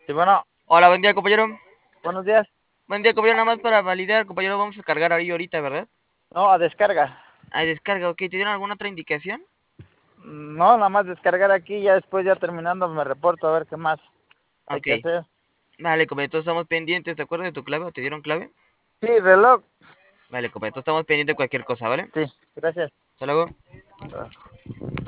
Sí, bueno, Hola, buen día, compañero. buenos días. Buen día, compañero. Nada más para validar, compañero, vamos a cargar ahí ahorita, ¿verdad? No, a descarga. Hay descarga, ok. ¿Te dieron alguna otra indicación? No, nada más descargar aquí, ya después, ya terminando, me reporto a ver qué más hay Ok. que hacer. Vale, compañero, entonces estamos pendientes, ¿te acuerdas de tu clave o te dieron clave? Sí, reloj. Vale, compañero, entonces estamos pendientes de cualquier cosa, ¿vale? Sí, gracias. Hasta luego.